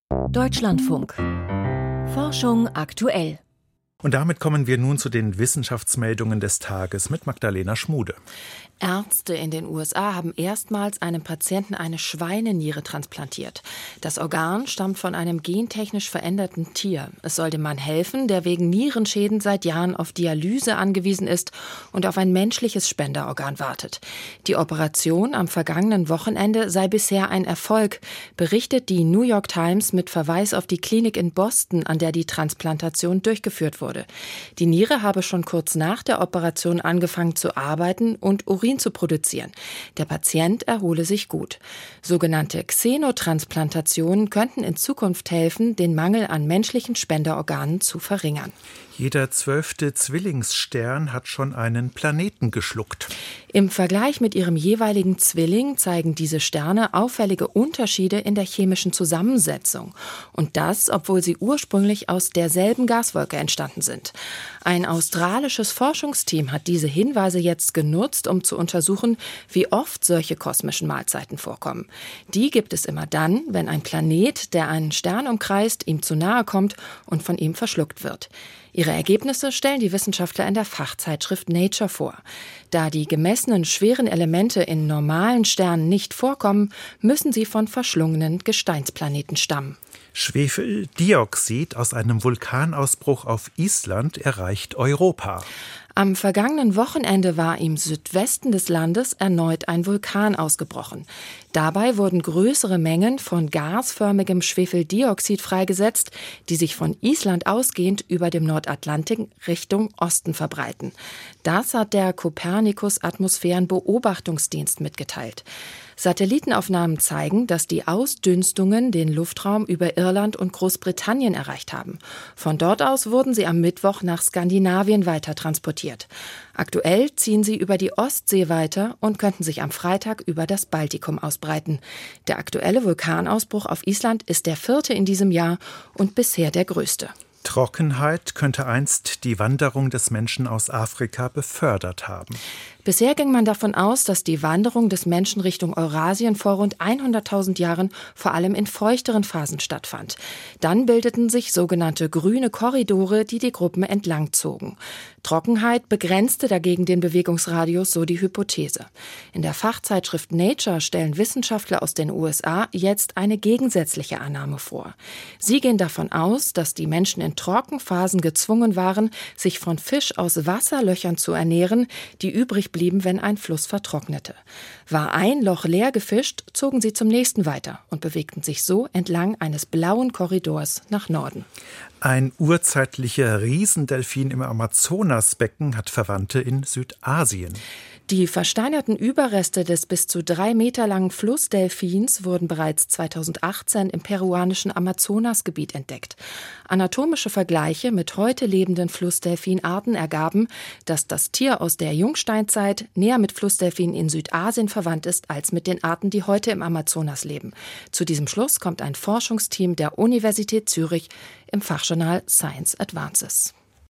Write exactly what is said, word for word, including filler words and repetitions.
Deutschlandfunk. Forschung aktuell. Und damit kommen wir nun zu den Wissenschaftsmeldungen des Tages mit Magdalena Schmude. Ärzte in den U S A haben erstmals einem Patienten eine Schweineniere transplantiert. Das Organ stammt von einem gentechnisch veränderten Tier. Es soll dem Mann helfen, der wegen Nierenschäden seit Jahren auf Dialyse angewiesen ist und auf ein menschliches Spenderorgan wartet. Die Operation am vergangenen Wochenende sei bisher ein Erfolg, berichtet die New York Times mit Verweis auf die Klinik in Boston, an der die Transplantation durchgeführt wurde. Die Niere habe schon kurz nach der Operation angefangen zu arbeiten und Urin zu produzieren. Der Patient erhole sich gut. Sogenannte Xenotransplantationen könnten in Zukunft helfen, den Mangel an menschlichen Spenderorganen zu verringern. Jeder zwölfte Zwillingsstern hat schon einen Planeten geschluckt. Im Vergleich mit ihrem jeweiligen Zwilling zeigen diese Sterne auffällige Unterschiede in der chemischen Zusammensetzung. Und das, obwohl sie ursprünglich aus derselben Gaswolke entstanden sind. Ein australisches Forschungsteam hat diese Hinweise jetzt genutzt, um zu untersuchen, wie oft solche kosmischen Mahlzeiten vorkommen. Die gibt es immer dann, wenn ein Planet, der einen Stern umkreist, ihm zu nahe kommt und von ihm verschluckt wird. Ihre Ergebnisse stellen die Wissenschaftler in der Fachzeitschrift Nature vor. Da die gemessenen schweren Elemente in normalen Sternen nicht vorkommen, müssen sie von verschlungenen Gesteinsplaneten stammen. Schwefeldioxid aus einem Vulkanausbruch auf Island erreicht Europa. Am vergangenen Wochenende war im Südwesten des Landes erneut ein Vulkan ausgebrochen. Dabei wurden größere Mengen von gasförmigem Schwefeldioxid freigesetzt, die sich von Island ausgehend über dem Nordatlantik Richtung Osten verbreiten. Das hat der Copernicus-Atmosphärenbeobachtungsdienst mitgeteilt. Satellitenaufnahmen zeigen, dass die Ausdünstungen den Luftraum über Irland und Großbritannien erreicht haben. Von dort aus wurden sie am Mittwoch nach Skandinavien weiter transportiert. Aktuell ziehen sie über die Ostsee weiter und könnten sich am Freitag über das Baltikum ausbreiten. Der aktuelle Vulkanausbruch auf Island ist der vierte in diesem Jahr und bisher der größte. Trockenheit könnte einst die Wanderung des Menschen aus Afrika befördert haben. Bisher ging man davon aus, dass die Wanderung des Menschen Richtung Eurasien vor rund hunderttausend Jahren vor allem in feuchteren Phasen stattfand. Dann bildeten sich sogenannte grüne Korridore, die die Gruppen entlang zogen. Trockenheit begrenzte dagegen den Bewegungsradius, so die Hypothese. In der Fachzeitschrift Nature stellen Wissenschaftler aus den U S A jetzt eine gegensätzliche Annahme vor. Sie gehen davon aus, dass die Menschen in Trockenphasen gezwungen waren, sich von Fisch aus Wasserlöchern zu ernähren, die übrig blieben, wenn ein Fluss vertrocknete. War ein Loch leer gefischt, zogen sie zum nächsten weiter und bewegten sich so entlang eines blauen Korridors nach Norden. Ein urzeitlicher Riesendelfin im Amazonasbecken hat Verwandte in Südasien. Die versteinerten Überreste des bis zu drei Meter langen Flussdelfins wurden bereits zweitausendachtzehn im peruanischen Amazonasgebiet entdeckt. Anatomische Vergleiche mit heute lebenden Flussdelfinarten ergaben, dass das Tier aus der Jungsteinzeit näher mit Flussdelfinen in Südasien verwandt ist als mit den Arten, die heute im Amazonas leben. Zu diesem Schluss kommt ein Forschungsteam der Universität Zürich im Fachjournal Science Advances.